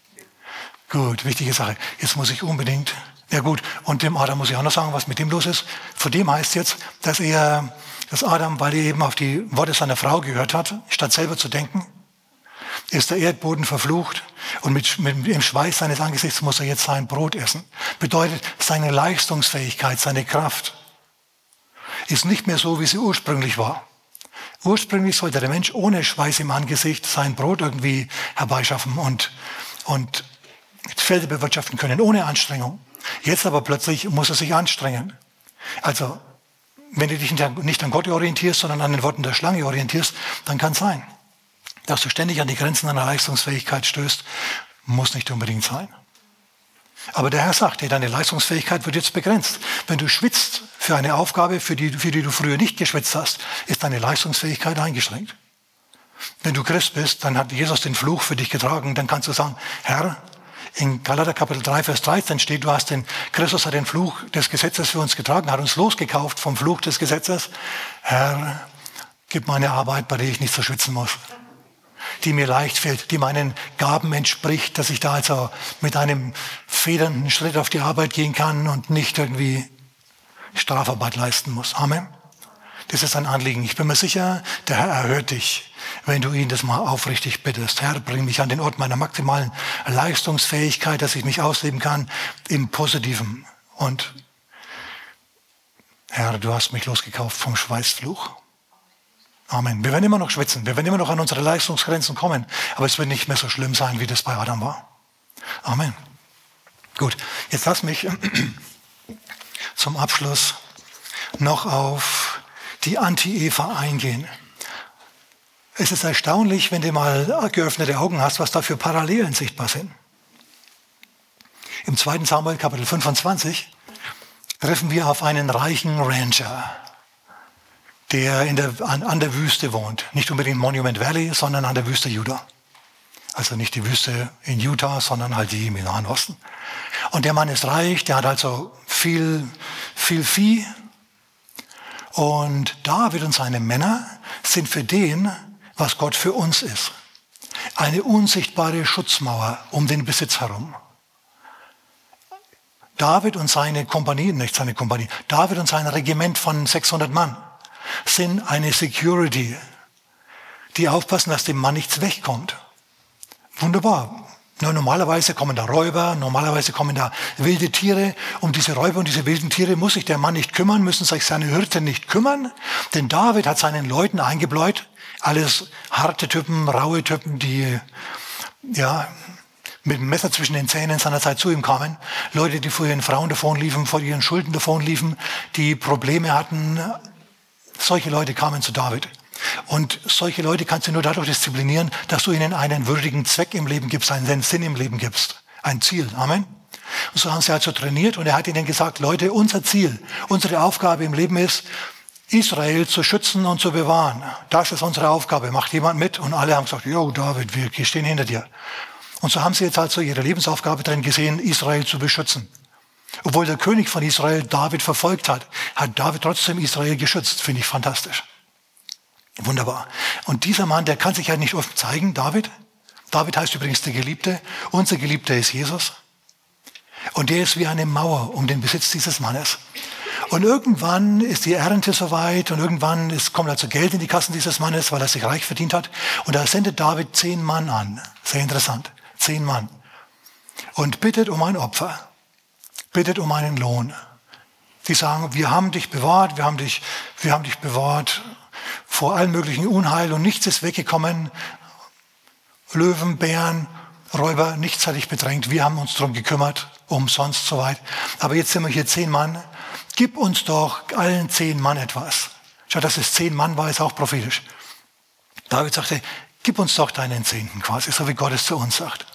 Gut, wichtige Sache. Jetzt muss ich unbedingt, ja gut, und dem Adam muss ich auch noch sagen, was mit dem los ist. Von dem heißt jetzt, dass er, dass Adam, weil er eben auf die Worte seiner Frau gehört hat, statt selber zu denken, ist der Erdboden verflucht und mit, mit dem Schweiß seines Angesichts muss er jetzt sein Brot essen. Bedeutet, seine Leistungsfähigkeit, seine Kraft ist nicht mehr so, wie sie ursprünglich war. Ursprünglich sollte der Mensch ohne Schweiß im Angesicht sein Brot irgendwie herbeischaffen und, und Felder bewirtschaften können, ohne Anstrengung. Jetzt aber plötzlich muss er sich anstrengen. Also, wenn du dich nicht an Gott orientierst, sondern an den Worten der Schlange orientierst, dann kann es sein, dass du ständig an die Grenzen deiner Leistungsfähigkeit stößt. Muss nicht unbedingt sein. Aber der Herr sagt dir, deine Leistungsfähigkeit wird jetzt begrenzt. Wenn du schwitzt für eine Aufgabe, für die, für die du früher nicht geschwitzt hast, ist deine Leistungsfähigkeit eingeschränkt. Wenn du Christ bist, dann hat Jesus den Fluch für dich getragen. Dann kannst du sagen, Herr, in Galater Kapitel drei, Vers dreizehn steht, du hast den, Christus hat den Fluch des Gesetzes für uns getragen, hat uns losgekauft vom Fluch des Gesetzes. Herr, gib mir eine Arbeit, bei der ich nicht so schwitzen muss, die mir leicht fällt, die meinen Gaben entspricht, dass ich da also mit einem federnden Schritt auf die Arbeit gehen kann und nicht irgendwie Strafarbeit leisten muss. Amen. Das ist ein Anliegen. Ich bin mir sicher, der Herr erhört dich, wenn du ihn das mal aufrichtig bittest. Herr, bring mich an den Ort meiner maximalen Leistungsfähigkeit, dass ich mich ausleben kann im Positiven. Und Herr, du hast mich losgekauft vom Schweißfluch. Amen. Wir werden immer noch schwitzen. Wir werden immer noch an unsere Leistungsgrenzen kommen. Aber es wird nicht mehr so schlimm sein, wie das bei Adam war. Amen. Gut, jetzt lass mich zum Abschluss noch auf die Anti-Eva eingehen. Es ist erstaunlich, wenn du mal geöffnete Augen hast, was da für Parallelen sichtbar sind. Im zweiten Samuel, Kapitel fünfundzwanzig, treffen wir auf einen reichen Rancher, der, in der an, an der Wüste wohnt. Nicht unbedingt Monument Valley, sondern an der Wüste Juda. Also nicht die Wüste in Utah, sondern halt die im Nahen Osten. Und der Mann ist reich, der hat also viel, viel Vieh. Und David und seine Männer sind für den, was Gott für uns ist. Eine unsichtbare Schutzmauer um den Besitz herum. David und seine Kompanie, nicht seine Kompanie, David und sein Regiment von sechshundert Mann sind eine Security, die aufpassen, dass dem Mann nichts wegkommt. Wunderbar. Na, normalerweise kommen da Räuber, normalerweise kommen da wilde Tiere. Um diese Räuber und diese wilden Tiere muss sich der Mann nicht kümmern, müssen sich seine Hirten nicht kümmern. Denn David hat seinen Leuten eingebläut, alles harte Typen, raue Typen, die ja mit dem Messer zwischen den Zähnen seinerzeit zu ihm kamen. Leute, die vor ihren Frauen davonliefen, vor ihren Schulden davonliefen, die Probleme hatten. Solche Leute kamen zu David. Und solche Leute kannst du nur dadurch disziplinieren, dass du ihnen einen würdigen Zweck im Leben gibst, einen Sinn im Leben gibst, ein Ziel. Amen. Und so haben sie also trainiert und er hat ihnen gesagt, Leute, unser Ziel, unsere Aufgabe im Leben ist, Israel zu schützen und zu bewahren. Das ist unsere Aufgabe. Macht jemand mit? Und alle haben gesagt, jo David, wir stehen hinter dir. Und so haben sie jetzt also ihre Lebensaufgabe drin gesehen, Israel zu beschützen. Obwohl der König von Israel David verfolgt hat, hat David trotzdem Israel geschützt. Finde ich fantastisch. Wunderbar. Und dieser Mann, der kann sich ja nicht oft zeigen, David. David heißt übrigens der Geliebte. Unser Geliebter ist Jesus. Und der ist wie eine Mauer um den Besitz dieses Mannes. Und irgendwann ist die Ernte soweit und irgendwann ist, kommt also Geld in die Kassen dieses Mannes, weil er sich reich verdient hat. Und da sendet David zehn Mann an. Sehr interessant. Zehn Mann. Und bittet um ein Opfer. Bittet um einen Lohn. Die sagen, wir haben dich bewahrt, wir haben dich, wir haben dich bewahrt vor allen möglichen Unheil und nichts ist weggekommen. Löwen, Bären, Räuber, nichts hat dich bedrängt. Wir haben uns darum gekümmert, umsonst soweit. Aber jetzt sind wir hier zehn Mann. Gib uns doch allen zehn Mann etwas. Schau, dass es zehn Mann war, ist auch prophetisch. David sagte, gib uns doch deinen Zehnten quasi, so wie Gott es zu uns sagt.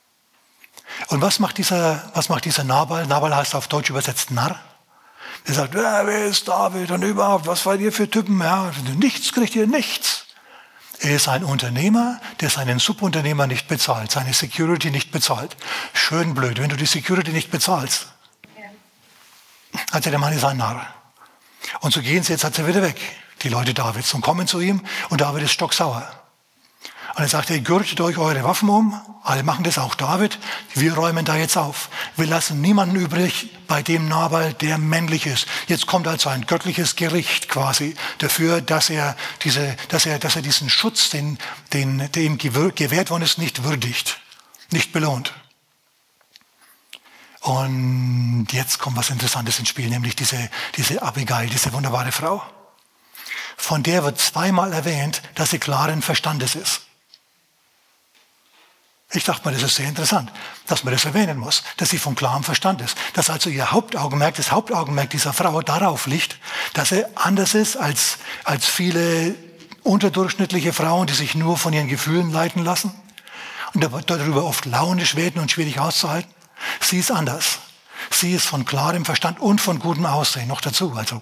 Und was macht dieser, was macht dieser Nabal? Nabal heißt auf Deutsch übersetzt Narr. Er sagt, ja, wer ist David und überhaupt, was seid ihr für Typen? Ja, nichts kriegt ihr, nichts. Er ist ein Unternehmer, der seinen Subunternehmer nicht bezahlt, seine Security nicht bezahlt. Schön blöd, wenn du die Security nicht bezahlst. Also der Mann ist ein Narr. Und so gehen sie jetzt halt wieder weg, die Leute Davids, und kommen zu ihm und David ist stocksauer. Und er sagt, ihr gürtet euch eure Waffen um, alle machen das, auch David, wir räumen da jetzt auf. Wir lassen niemanden übrig bei dem Nabal, der männlich ist. Jetzt kommt also ein göttliches Gericht quasi dafür, dass er, diese, dass er, dass er diesen Schutz, den, den, der ihm gewährt worden ist, nicht würdigt, nicht belohnt. Und jetzt kommt was Interessantes ins Spiel, nämlich diese, diese Abigail, diese wunderbare Frau. Von der wird zweimal erwähnt, dass sie klaren Verstandes ist. Ich dachte mir, das ist sehr interessant, dass man das erwähnen muss, dass sie von klarem Verstand ist. Dass also ihr Hauptaugenmerk, das Hauptaugenmerk dieser Frau darauf liegt, dass sie anders ist als, als viele unterdurchschnittliche Frauen, die sich nur von ihren Gefühlen leiten lassen und darüber oft launisch werden und schwierig auszuhalten. Sie ist anders. Sie ist von klarem Verstand und von gutem Aussehen noch dazu. Also.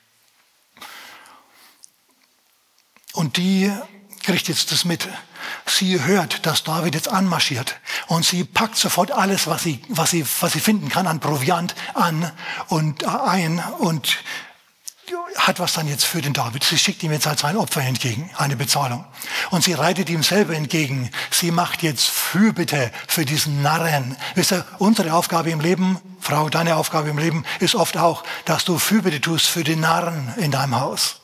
Und die kriegt jetzt das mit. Sie hört, dass David jetzt anmarschiert und sie packt sofort alles, was sie, was sie, was sie finden kann an Proviant an und ein und hat was dann jetzt für den David. Sie schickt ihm jetzt als ein Opfer entgegen, eine Bezahlung. Und sie reitet ihm selber entgegen. Sie macht jetzt Fürbitte für diesen Narren. Wisst ihr, unsere Aufgabe im Leben, Frau, deine Aufgabe im Leben ist oft auch, dass du Fürbitte tust für den Narren in deinem Haus.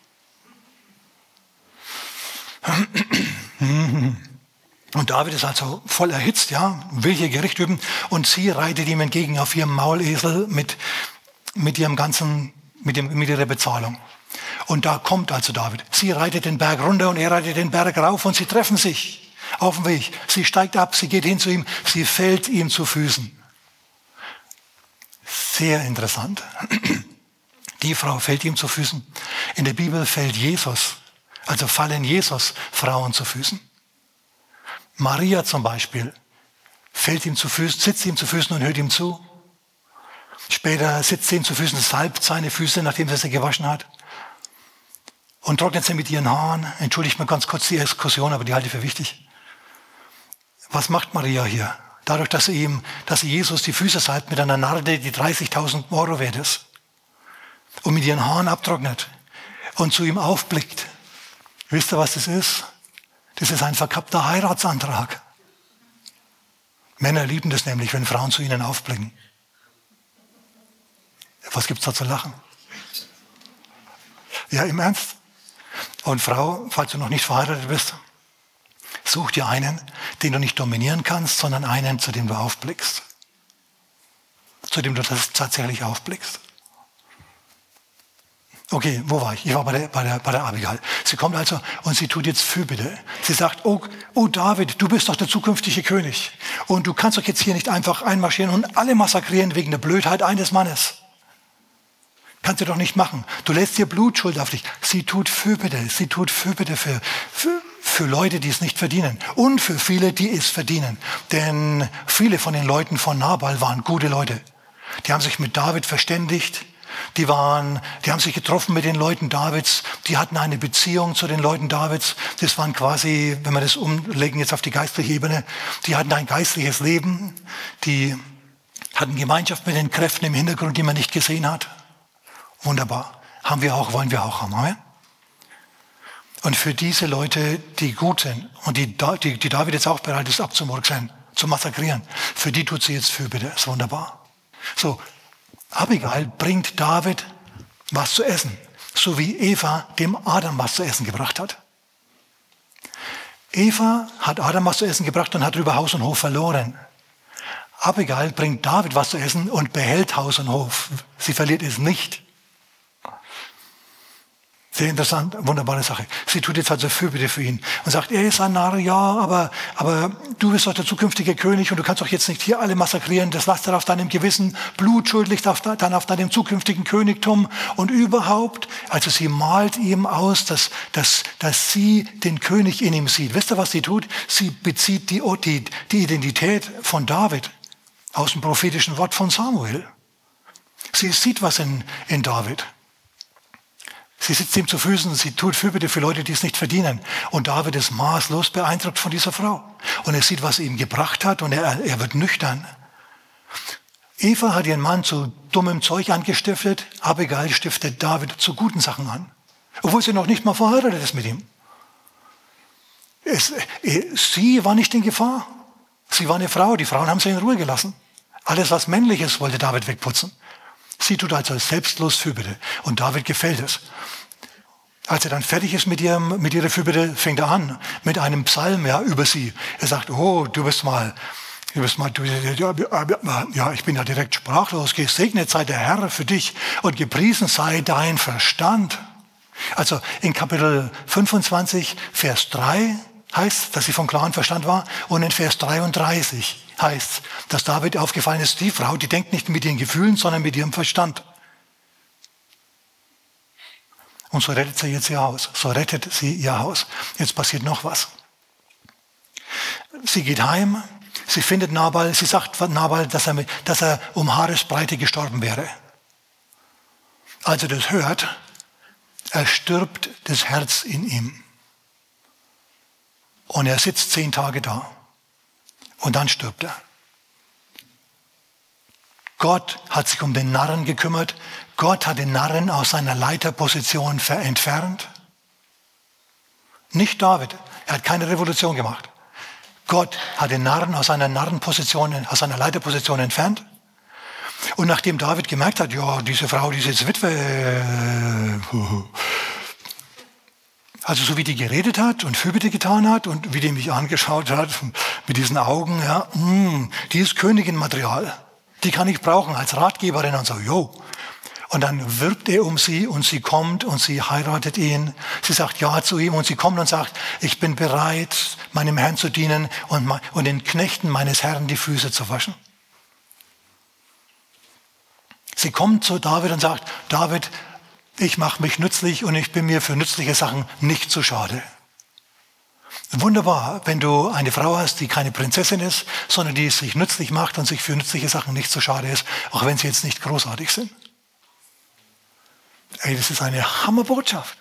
Und David ist also voll erhitzt, ja, will hier Gericht üben und sie reitet ihm entgegen auf ihrem Maulesel mit, mit ihrem ganzen, mit, dem, mit ihrer Bezahlung. Und da kommt also David. Sie reitet den Berg runter und er reitet den Berg rauf und sie treffen sich auf dem Weg. Sie steigt ab, sie geht hin zu ihm, sie fällt ihm zu Füßen. Sehr interessant. Die Frau fällt ihm zu Füßen. In der Bibel fällt Jesus, also fallen Jesus Frauen zu Füßen. Maria zum Beispiel fällt ihm zu Füßen, sitzt ihm zu Füßen und hört ihm zu. Später sitzt sie ihm zu Füßen, salbt seine Füße, nachdem sie sie gewaschen hat. Und trocknet sie mit ihren Haaren. Entschuldigt mir ganz kurz die Exkursion, aber die halte ich für wichtig. Was macht Maria hier? Dadurch, dass sie ihm, dass sie Jesus die Füße salbt mit einer Narde, die dreißigtausend Euro wert ist. Und mit ihren Haaren abtrocknet. Und zu ihm aufblickt. Wisst ihr, was das ist? Das ist ein verkappter Heiratsantrag. Männer lieben das nämlich, wenn Frauen zu ihnen aufblicken. Was gibt's da zu lachen? Ja, im Ernst? Und Frau, falls du noch nicht verheiratet bist, such dir einen, den du nicht dominieren kannst, sondern einen, zu dem du aufblickst. Zu dem du das tatsächlich aufblickst. Okay, wo war ich? Ich war bei der, bei der, bei der Abigail. Sie kommt also und sie tut jetzt Fürbitte. Sie sagt, oh, oh David, du bist doch der zukünftige König. Und du kannst doch jetzt hier nicht einfach einmarschieren und alle massakrieren wegen der Blödheit eines Mannes. Kannst du doch nicht machen. Du lässt dir Blutschuld auf dich. Sie tut Fürbitte. Sie tut Fürbitte für, für, für Leute, die es nicht verdienen. Und für viele, die es verdienen. Denn viele von den Leuten von Nabal waren gute Leute. Die haben sich mit David verständigt. Die waren, die haben sich getroffen mit den Leuten Davids. Die hatten eine Beziehung zu den Leuten Davids. Das waren quasi, wenn wir das umlegen jetzt auf die geistliche Ebene, die hatten ein geistliches Leben. Die hatten Gemeinschaft mit den Kräften im Hintergrund, die man nicht gesehen hat. Wunderbar. Haben wir auch, wollen wir auch haben. Amen. Und für diese Leute, die gut sind und die, die, die David jetzt auch bereit ist abzumurksen, zu massakrieren, für die tut sie jetzt Fürbitte. Ist wunderbar. So, Abigail bringt David was zu essen, so wie Eva dem Adam was zu essen gebracht hat. Eva hat Adam was zu essen gebracht und hat darüber Haus und Hof verloren. Abigail bringt David was zu essen und behält Haus und Hof. Sie verliert es nicht. Sehr interessant, wunderbare Sache. Sie tut jetzt also Fürbitte für ihn und sagt, er ist ein Narr, ja, aber, aber du bist doch der zukünftige König und du kannst doch jetzt nicht hier alle massakrieren, das lasst er auf deinem Gewissen, Blutschuld liegt auf, dann auf deinem zukünftigen Königtum und überhaupt, also sie malt ihm aus, dass, dass, dass sie den König in ihm sieht. Wisst ihr, was sie tut? Sie bezieht die, die, die Identität von David aus dem prophetischen Wort von Samuel. Sie sieht was in, in David. Sie sitzt ihm zu Füßen und sie tut Fürbitte für Leute, die es nicht verdienen. Und David ist maßlos beeindruckt von dieser Frau. Und er sieht, was sie ihm gebracht hat und er, er wird nüchtern. Eva hat ihren Mann zu dummem Zeug angestiftet. Abigail stiftet David zu guten Sachen an. Obwohl sie noch nicht mal verheiratet ist mit ihm. Es, sie war nicht in Gefahr. Sie war eine Frau. Die Frauen haben sie in Ruhe gelassen. Alles, was männlich ist, wollte David wegputzen. Sie tut also selbstlos Fürbitte. Und David gefällt es. Als er dann fertig ist mit, ihrem, mit ihrer Fürbitte, fängt er an mit einem Psalm ja, über sie. Er sagt, oh, du bist mal, du bist mal, du, ja, ich bin ja direkt sprachlos. Gesegnet sei der Herr für dich und gepriesen sei dein Verstand. Also in Kapitel fünfundzwanzig, Vers drei heißt, dass sie von klarem Verstand war. Und in Vers dreiunddreißig heißt, dass David aufgefallen ist, die Frau, die denkt nicht mit ihren Gefühlen, sondern mit ihrem Verstand. Und so rettet sie jetzt ihr Haus. So rettet sie ihr Haus. Jetzt passiert noch was. Sie geht heim, sie findet Nabal, sie sagt Nabal, dass er, dass er um Haaresbreite gestorben wäre. Als er das hört, erstirbt das Herz in ihm. Und er sitzt zehn Tage da. Und dann stirbt er. Gott hat sich um den Narren gekümmert. Gott hat den Narren aus seiner Leiterposition entfernt. Nicht David. Er hat keine Revolution gemacht. Gott hat den Narren aus seiner Narrenposition, aus seiner Leiterposition entfernt. Und nachdem David gemerkt hat, ja, diese Frau, die ist jetzt Witwe, also so wie die geredet hat und Fürbitte getan hat und wie die mich angeschaut hat mit diesen Augen, ja, mh, die ist Königin-Material. Die kann ich brauchen als Ratgeberin und so, jo. Und dann wirbt er um sie und sie kommt und sie heiratet ihn. Sie sagt ja zu ihm und sie kommt und sagt, ich bin bereit, meinem Herrn zu dienen und, und den Knechten meines Herrn die Füße zu waschen. Sie kommt zu David und sagt, David, ich mache mich nützlich und ich bin mir für nützliche Sachen nicht zu schade. Wunderbar, wenn du eine Frau hast, die keine Prinzessin ist, sondern die sich nützlich macht und sich für nützliche Sachen nicht zu schade ist, auch wenn sie jetzt nicht großartig sind. Ey, das ist eine Hammerbotschaft.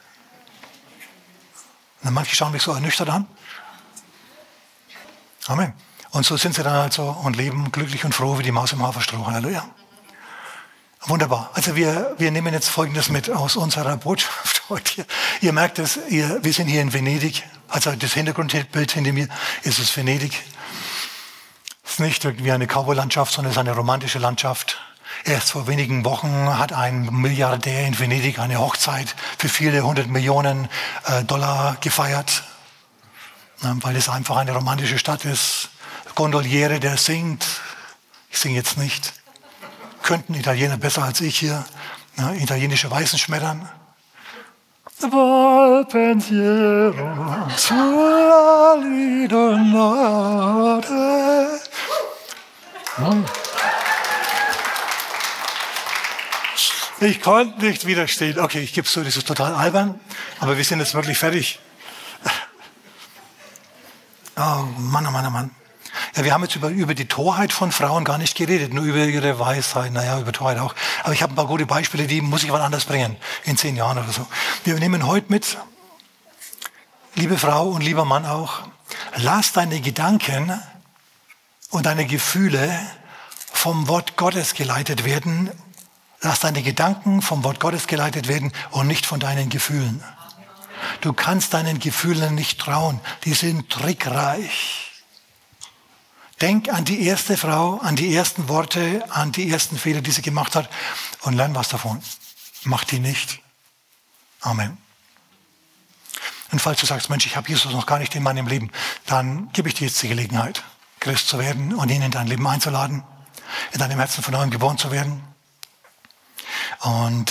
Und manche schauen mich so ernüchtert an. Amen. Und so sind sie dann halt so und leben glücklich und froh wie die Maus im Haferstroh. Halleluja. Wunderbar. Also wir, wir nehmen jetzt Folgendes mit aus unserer Botschaft heute. Ihr merkt es, ihr, wir sind hier in Venedig. Also das Hintergrundbild hinter mir ist es Venedig. Es ist nicht irgendwie eine Cowboy-Landschaft, sondern es ist eine romantische Landschaft. Erst vor wenigen Wochen hat ein Milliardär in Venedig eine Hochzeit für viele hundert Millionen äh, Dollar gefeiert, ja, weil es einfach eine romantische Stadt ist. Gondoliere, der singt. Ich singe jetzt nicht. Könnten Italiener besser als ich hier, ja, italienische Weißen schmettern. Val pensiero sulla lidonate. Ich konnte nicht widerstehen. Okay, ich gebe es zu, das ist total albern, aber wir sind jetzt wirklich fertig. Oh Mann, oh Mann, oh Mann. Ja, wir haben jetzt über, über die Torheit von Frauen gar nicht geredet, nur über ihre Weisheit, naja, über Torheit auch. Aber ich habe ein paar gute Beispiele, die muss ich wann anders bringen, in zehn Jahren oder so. Wir nehmen heute mit, liebe Frau und lieber Mann auch, lass deine Gedanken und deine Gefühle vom Wort Gottes geleitet werden. Lass deine Gedanken vom Wort Gottes geleitet werden und nicht von deinen Gefühlen. Du kannst deinen Gefühlen nicht trauen, die sind trickreich. Denk an die erste Frau, an die ersten Worte, an die ersten Fehler, die sie gemacht hat und lern was davon. Mach die nicht. Amen. Und falls du sagst, Mensch, ich habe Jesus noch gar nicht in meinem Leben, dann gebe ich dir jetzt die Gelegenheit, Christ zu werden und ihn in dein Leben einzuladen, in deinem Herzen von neuem geboren zu werden und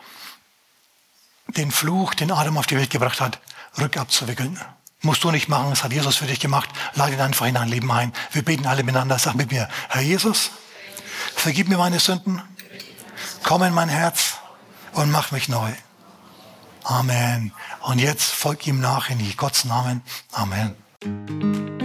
den Fluch, den Adam auf die Welt gebracht hat, rückabzuwickeln. Musst du nicht machen, das hat Jesus für dich gemacht. Lade ihn einfach in dein Leben ein. Wir beten alle miteinander. Sag mit mir, Herr Jesus, vergib mir meine Sünden, komm in mein Herz und mach mich neu. Amen. Und jetzt folg ihm nach in Gottes Namen. Amen.